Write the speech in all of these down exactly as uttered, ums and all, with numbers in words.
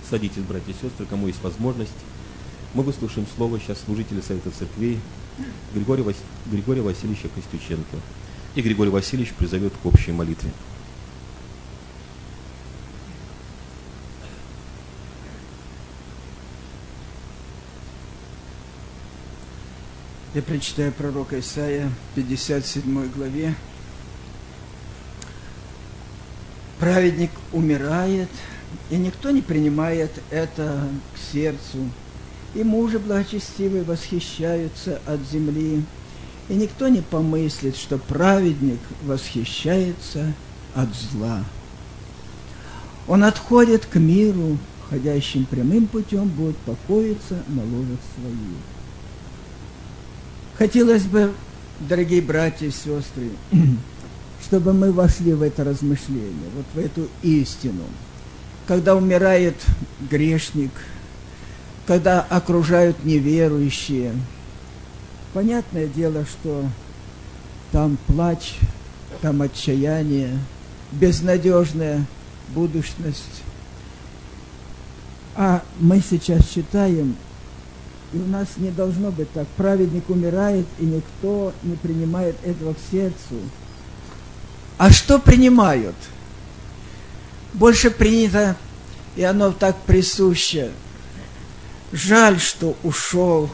Садитесь, братья и сестры, кому есть возможность. Мы выслушаем слово сейчас служителя Совета Церквей Григория, Вас... Григория Васильевича Костюченко. И Григорий Васильевич призовет к общей молитве. Я прочитаю пророка Исаия, пятьдесят седьмой главе. «Праведник умирает, и никто не принимает это к сердцу, и мужи благочестивые восхищаются от земли, и никто не помыслит, что праведник восхищается от зла. Он отходит к миру, ходящим прямым путем будет покоиться на ложах своих». Хотелось бы, дорогие братья и сестры, чтобы мы вошли в это размышление, вот в эту истину. Когда умирает грешник, когда окружают неверующие, понятное дело, что там плач, там отчаяние, безнадежная будущность. А мы сейчас читаем, и у нас не должно быть так. Праведник умирает, и никто не принимает этого к сердцу. А что принимают? Больше принято, и оно так присуще. Жаль, что ушел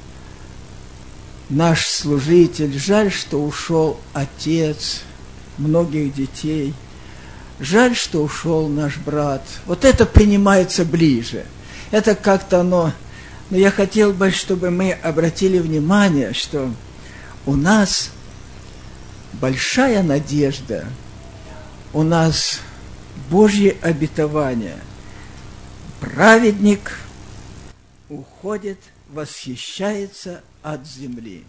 наш служитель, жаль, что ушел отец многих детей, жаль, что ушел наш брат. Вот это принимается ближе. Это как-то оно... Но я хотел бы, чтобы мы обратили внимание, что у нас большая надежда, у нас Божье обетование. Праведник уходит, восхищается от земли,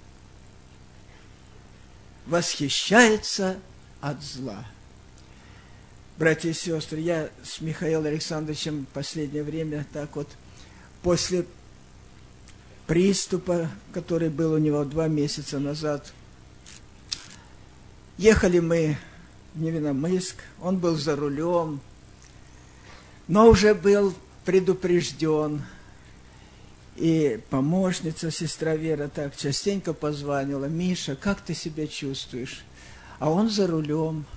восхищается от зла. Братья и сестры, я с Михаилом Александровичем в последнее время так вот после приступа, который был у него два месяца назад. Ехали мы в Невинномысск, он был за рулем, но уже был предупрежден. И помощница, сестра Вера, так частенько позвонила: «Миша, как ты себя чувствуешь?» А он за рулем.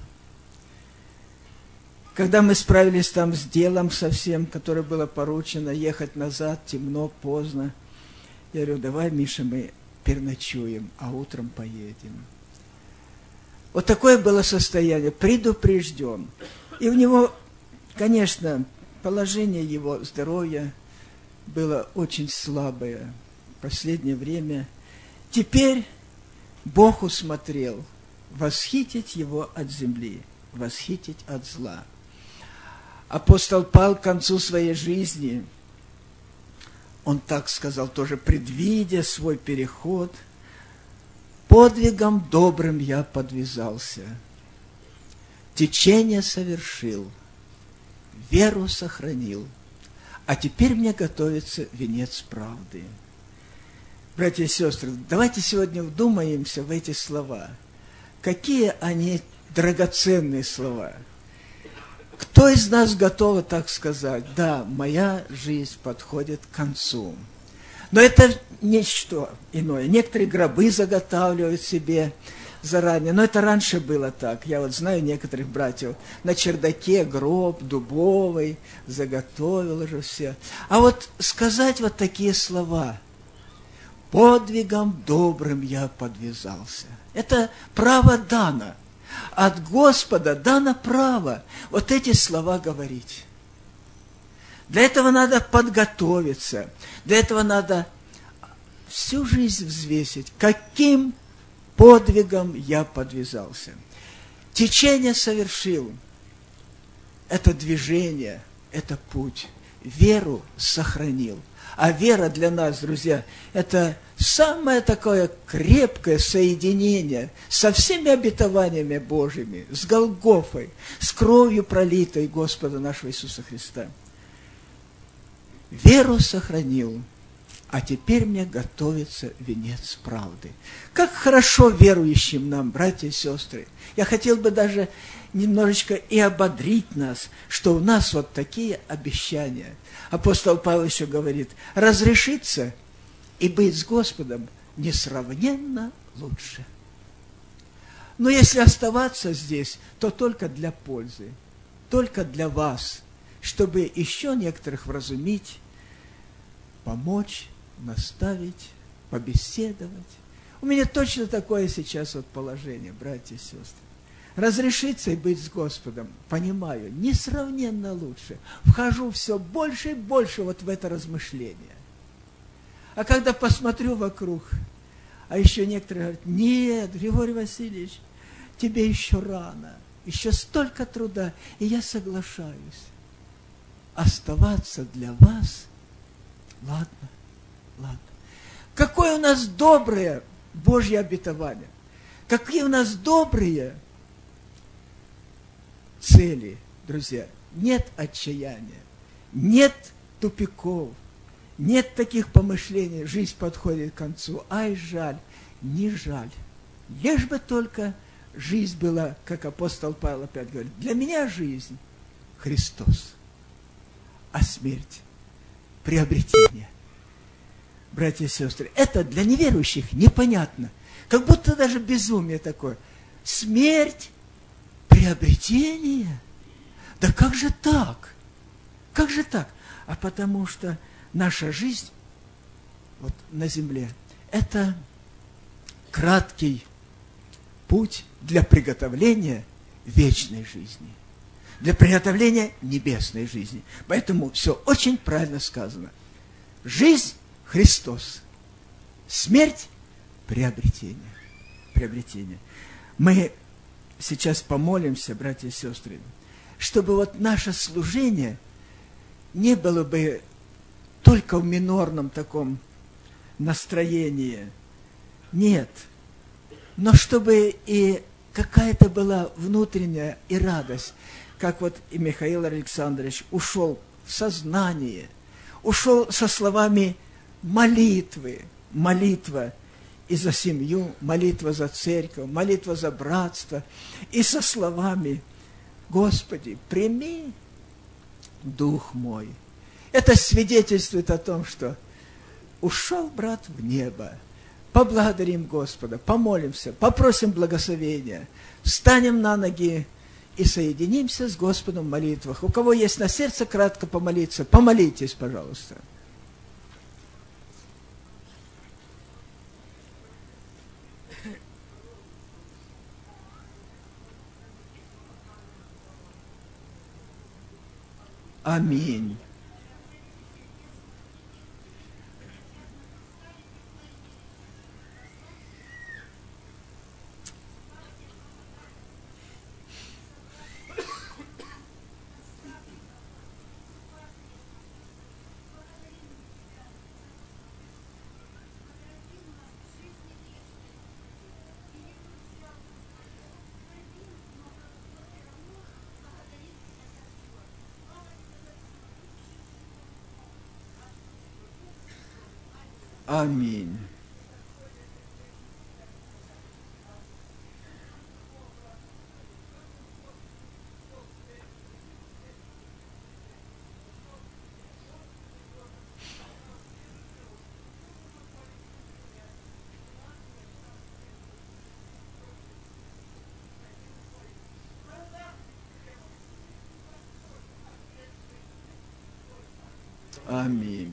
Когда мы справились там с делом совсем, которое было поручено, ехать назад, темно, поздно, я говорю: «Давай, Миша, мы переночуем, а утром поедем». Вот такое было состояние, предупрежден. И у него, конечно, положение его здоровья было очень слабое в последнее время. Теперь Бог усмотрел восхитить его от земли, восхитить от зла. Апостол Павел к концу своей жизни, он так сказал, тоже предвидя свой переход: «Подвигом добрым я подвязался, течение совершил, веру сохранил, а теперь мне готовится венец правды». Братья и сестры, давайте сегодня вдумаемся в эти слова. Какие они драгоценные слова. Кто из нас готов так сказать: да, моя жизнь подходит к концу? Но это ничто иное. Некоторые гробы заготавливают себе заранее, но это раньше было так. Я вот знаю некоторых братьев, на чердаке гроб дубовый, заготовил уже все. А вот сказать вот такие слова: «Подвигом добрым я подвязался», это право дано. От Господа дано право вот эти слова говорить. Для этого надо подготовиться, для этого надо всю жизнь взвесить, каким подвигом я подвязался. Течение совершил. Это движение, это путь. Веру сохранил. А вера для нас, друзья, это самое такое крепкое соединение со всеми обетованиями Божьими, с Голгофой, с кровью пролитой Господа нашего Иисуса Христа. Веру сохранил, а теперь мне готовится венец правды. Как хорошо верующим нам, братья и сестры. Я хотел бы даже немножечко и ободрить нас, что у нас вот такие обещания. Апостол Павел еще говорит, разрешиться и быть с Господом несравненно лучше. Но если оставаться здесь, то только для пользы, только для вас, чтобы еще некоторых вразумить, помочь, наставить, побеседовать. У меня точно такое сейчас вот положение, братья и сестры. Разрешиться и быть с Господом, понимаю, несравненно лучше. Вхожу все больше и больше вот в это размышление. А когда посмотрю вокруг, а еще некоторые говорят, нет, Григорий Васильевич, тебе еще рано, еще столько труда, и я соглашаюсь. Оставаться для вас, ладно, ладно. Какое у нас доброе Божье обетование, какие у нас добрые цели, друзья. Нет отчаяния, нет тупиков, нет таких помышлений, жизнь подходит к концу. Ай, жаль, не жаль. Лишь бы только жизнь была, как апостол Павел опять говорит, для меня жизнь Христос, а смерть приобретение. Братья и сестры, это для неверующих непонятно. Как будто даже безумие такое. Смерть приобретение? Да как же так? Как же так? А потому что наша жизнь вот на земле – это краткий путь для приготовления вечной жизни, для приготовления небесной жизни. Поэтому все очень правильно сказано. Жизнь – Христос, смерть – приобретение. Приобретение. Мы сейчас помолимся, братья и сестры, чтобы вот наше служение не было бы только в минорном таком настроении. Нет. Но чтобы и какая-то была внутренняя и радость, как вот и Михаил Александрович ушел в сознание, ушел со словами молитвы, молитва и за семью, молитва за церковь, молитва за братство, и со словами «Господи, прими дух мой». Это свидетельствует о том, что ушел брат в небо. Поблагодарим Господа, помолимся, попросим благословения, встанем на ноги и соединимся с Господом в молитвах. У кого есть на сердце кратко помолиться, помолитесь, пожалуйста. Аминь. Аминь. Аминь.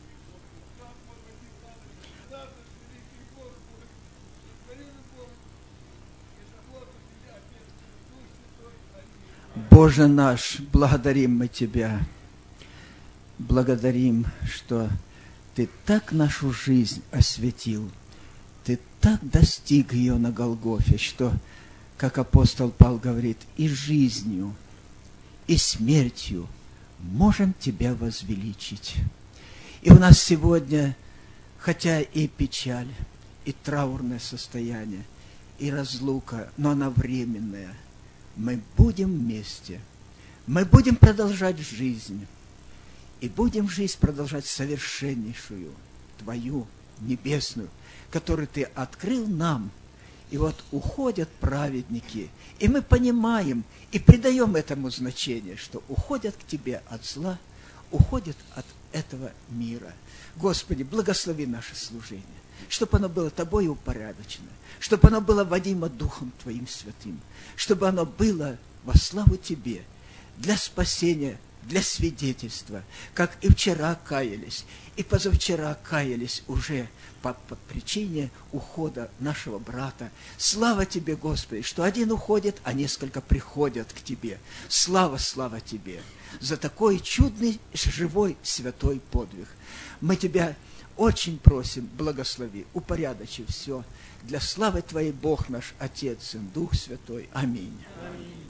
Боже наш, благодарим мы Тебя, благодарим, что Ты так нашу жизнь осветил, Ты так достиг ее на Голгофе, что, как апостол Павел говорит, и жизнью, и смертью можем Тебя возвеличить. И у нас сегодня, хотя и печаль, и траурное состояние, и разлука, но она временная, мы будем вместе, мы будем продолжать жизнь, и будем жизнь продолжать совершеннейшую, Твою небесную, которую Ты открыл нам. И вот уходят праведники, и мы понимаем и придаем этому значение, что уходят к Тебе от зла, уходят от этого мира. Господи, благослови наше служение, чтобы оно было Тобой упорядочено, чтобы оно было водимо Духом Твоим Святым, чтобы оно было во славу Тебе, для спасения, для свидетельства, как и вчера каялись, и позавчера каялись уже по, по причине ухода нашего брата. Слава Тебе, Господи, что один уходит, а несколько приходят к Тебе. Слава, слава Тебе за такой чудный, живой, святой подвиг. Мы Тебя очень просим, благослови, упорядочи все для славы Твоей, Бог наш, Отец, Сын, Дух Святой. Аминь. Аминь.